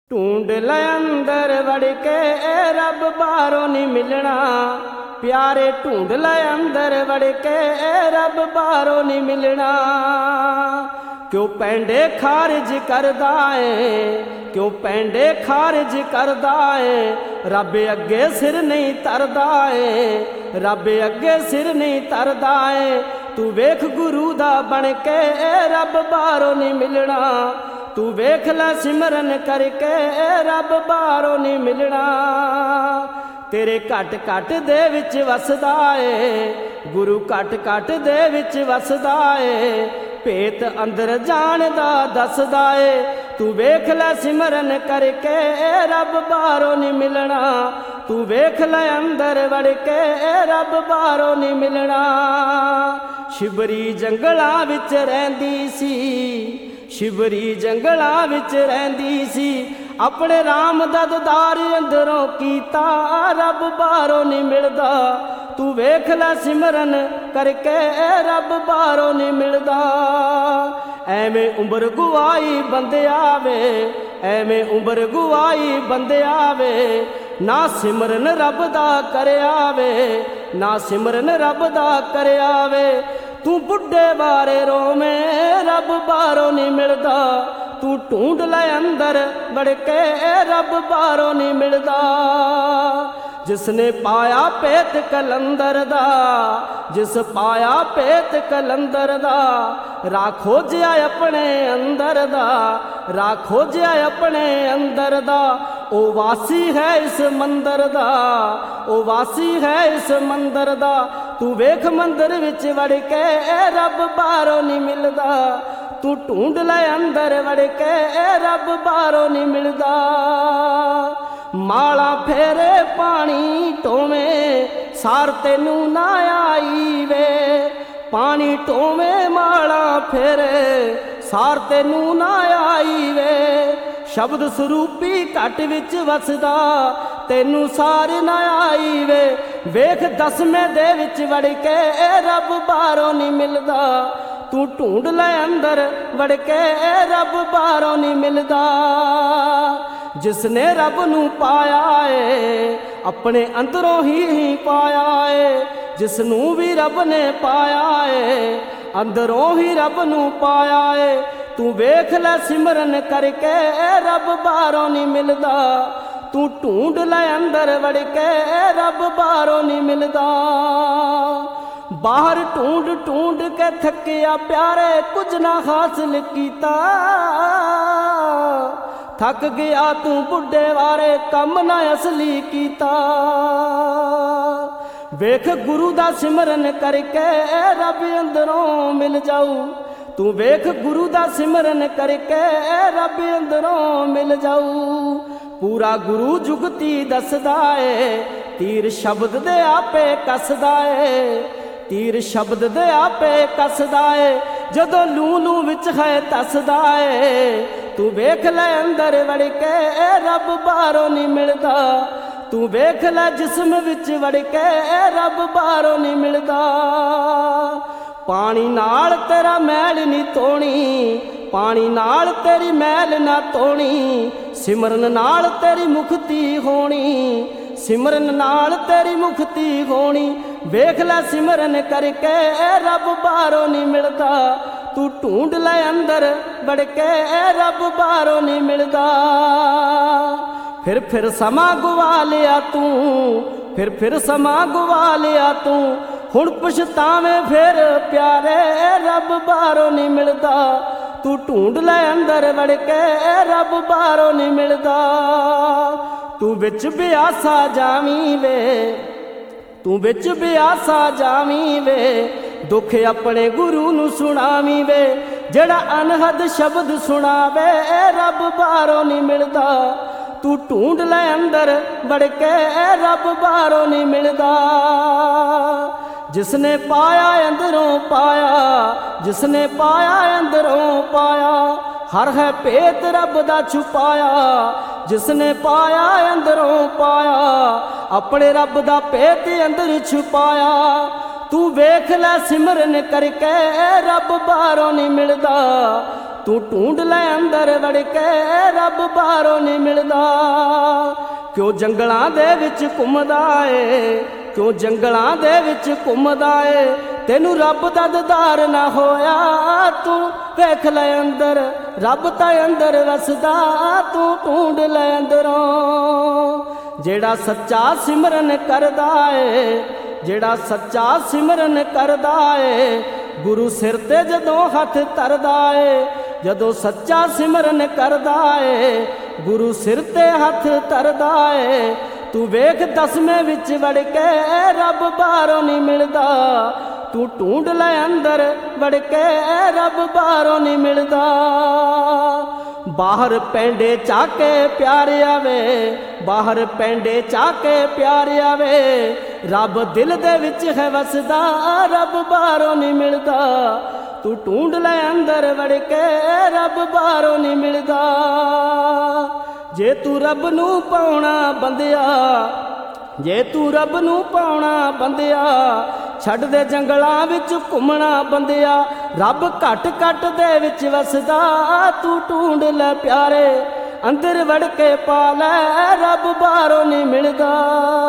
ढूंढ ले अंदर वड़ के रब बाहरों नहीं मिलना। प्यारे ढूंढ ले अंदर वड़ के रब बाहरों नहीं मिलना। क्यों पैंडे खारिज करदा है, क्यों पैंडे खारिज करदा है। रब अगे सिर नहीं तरदा है, रब अगे सिर नहीं तरदा है। तू वेख गुरु दा बन के रब बाहरों नहीं मिलना। तू वेख लै सिमरन करके रब बाहरों नहीं मिलना। तेरे घट घट दे विच वसदा है, गुरु घट घट दे विच वसदा है। भेत अंदर जानदा दसदा है। तू वेख लै सिमरन करके रब बाहरों नहीं मिलना। तू वेख लै अंदर वड़ के रब बाहरों नहीं मिलना। शिबरी जंगलां विच रहिंदी सी, शिबरी जंगलां विच रहिंदी सी। अपने राम दा दीदार अंदरों कीता, रब बाहरों नहीं मिलदा। तू वेख लै सिमरन करके रब बाहरों नहीं मिलदा। एवें उम्र गुआई बंदे आवे, एवें उम्र गुआई बंदे आवे। ना सिमरन रब दा करे आवे, ना सिमरन रब दा करे आवे। तू बुढ़े बारे रोवें रब बाहरों नहीं मिलदा। तू ढूंढ ले अंदर वड़ के रब बाहरों नहीं मिलदा। जिसने पाया पेत कलंदर दा, जिस पाया पेत कलंदर दा। राह खोजिया अपने अंदर दा, राह खोजिया अपने अंदर दा। ओ वासी है इस मंदिर दा, ओ वासी है इस मंदिर दा। तू वेख मंदिर विच वड़ के रब बाहरों नहीं मिलदा। तू ढूंढ ले अंदर वड़ के रब बाहरों नहीं मिलदा। माला फेरे पानी टोवे सार तेनू ना आई वे। पानी टोवे माला फेरे सार तेनू ना आई वे। शब्द स्वरूपी घट विच वसदा तेनू सार ना आई वे। वेख दसवें दे विच वड़ के रब बाहरों नहीं मिलदा। तू ढूंढ ले अंदर वड़ के रब बाहरों नहीं मिलदा। जिसने रब नू पाया है अपने अंदरों ही पाया है। जिसनू भी रब ने पाया है अंदरों ही रब नू पाया है। तू वेख ले सिमरन करके रब बाहरों नहीं मिलदा। तू ढूंढ ले अंदर वड़ के रब बाहरों नहीं मिलदा। बाहर ढूंढ ढूंढ के थकिया प्यारे कुछ ना हासिल कीता। थक गया तू बुढ़े वारे कम ना असली कीता। वेख गुरु दा सिमरन करके रब अंदरों मिल जाऊ। तू वेख गुरु दा सिमरन करके रब अंदरों मिल जाऊ। पूरा गुरु जुगती दसदा है, तीर शब्द दे आपे कसदा है। तीर शब्द दे आपे कसदा है, जदों लू लू विच है तसदा है। तू वेख ले अंदर वड़ के रब बाहरों नहीं मिलदा। तू वेख ले जिस्म विच वड़ के रब बाहरों नहीं मिलदा। पानी नाल तेरा मैल नहीं धोनी, पानी नाल तेरी मैल ना धोनी। सिमरन नाल तेरी मुक्ति होनी, सिमरन नाल तेरी मुक्ति होनी। वेख ले सिमरन करके रब बाहरों नहीं मिलदा। तू ढूंढ ले अंदर वड़ के रब बाहरों नहीं मिलदा। फिर समा गुवा लिया तू, फिर समा गुवा लिया तू। हुण पछतावे फिर प्यारे रब बाहरों नहीं मिलदा। तू ढूंढ ले अंदर वड़ के रब बाहरों नहीं मिलदा। तू विच बिआसा जावी वे, तू विच बिआसा जावी वे। दुख अपने गुरु नू सुनावी वे। जेड़ा अनहद शब्द सुनावे रब बाहरों नहीं मिलदा। तू ढूंढ ले अंदर वड़ के रब बाहरों नहीं मिलदा। जिसने पाया अंदरों पाया, जिसने पाया अंदरों पाया। हर है भेत रब दा छुपाया। जिसने पाया अंदरों पाया, अपने रब दा भेत अंदर छुपाया। तू वेख ले सिमरन करके रब बाहरों नहीं मिलदा। ਤੂੰ ਢੂੰਡ ਲੈ ਅੰਦਰ ਵੜ ਕੇ ਰੱਬ ਬਾਹਰੋਂ ਨਹੀਂ ਮਿਲਦਾ। ਕਿਉਂ ਜੰਗਲਾਂ ਦੇ ਵਿੱਚ ਘੁੰਮਦਾ ਏ, ਕਿਉਂ ਜੰਗਲਾਂ ਦੇ ਵਿੱਚ ਘੁੰਮਦਾ ਏ, ਤੈਨੂੰ ਰੱਬ ਦਾ ਦੀਦਾਰ ਨਾ ਹੋਇਆ। ਤੂੰ ਵੇਖ ਲੈ ਅੰਦਰ ਰੱਬ ਤਾਂ ਅੰਦਰ ਵਸਦਾ, ਤੂੰ ਢੂੰਡ ਲੈ ਅੰਦਰੋਂ। ਜਿਹੜਾ ਸੱਚਾ ਸਿਮਰਨ ਕਰਦਾ ਏ, ਜਿਹੜਾ ਸੱਚਾ ਸਿਮਰਨ ਕਰਦਾ ਏ, ਗੁਰੂ ਸਿਰ ਤੇ ਜਦੋਂ ਹੱਥ ਧਰਦਾ ਏ, ਜਦੋਂ ਸੱਚਾ ਸਿਮਰਨ ਕਰਦਾ ਏ, ਗੁਰੂ ਸਿਰ ਤੇ ਹੱਥ ਧਰਦਾ ਏ। ਤੂੰ ਵੇਖ ਦਸਵੇਂ ਵਿੱਚ ਵੜ ਕੇ ਰੱਬ ਬਾਹਰੋਂ ਨਹੀਂ ਮਿਲਦਾ। ਤੂੰ ਢੂੰਡ ਲੈ ਅੰਦਰ ਵੜ ਕੇ ਰੱਬ ਬਾਹਰੋਂ ਨਹੀਂ ਮਿਲਦਾ। ਬਾਹਰ ਪੈਂਡੇ ਚਾਕੇ ਪਿਆਰ ਆਵੇ, ਬਾਹਰ ਪੈਂਡੇ ਚਾਕੇ ਪਿਆਰ ਆਵੇ, ਰੱਬ ਦਿਲ ਦੇ ਵਿੱਚ ਹੈ ਵਸਦਾ, ਰੱਬ ਬਾਹਰੋਂ ਨਹੀਂ ਮਿਲਦਾ। ਤੂੰ ਢੂੰਡ ਲੈ ਅੰਦਰ ਵੜ ਕੇ ਰੱਬ ਬਾਹਰੋਂ ਨਹੀਂ ਮਿਲਦਾ। ਜੇ ਤੂੰ ਰੱਬ ਨੂੰ ਪਾਉਣਾ ਬੰਦਿਆ, ਜੇ ਤੂੰ ਰੱਬ ਨੂੰ ਪਾਉਣਾ ਬੰਦਿਆ, ਛੱਡ ਦੇ ਜੰਗਲਾਂ ਵਿੱਚ ਘੁੰਮਣਾ ਬੰਦਿਆ। ਰੱਬ ਘੱਟ ਘੱਟ ਦੇ ਵਿੱਚ ਵਸਦਾ, ਤੂੰ ਢੂੰਡ ਲੈ ਪਿਆਰੇ ਅੰਦਰ ਵੜ ਕੇ ਪਾ ਲੈ, ਰੱਬ ਬਾਹਰੋਂ ਨਹੀਂ ਮਿਲਦਾ।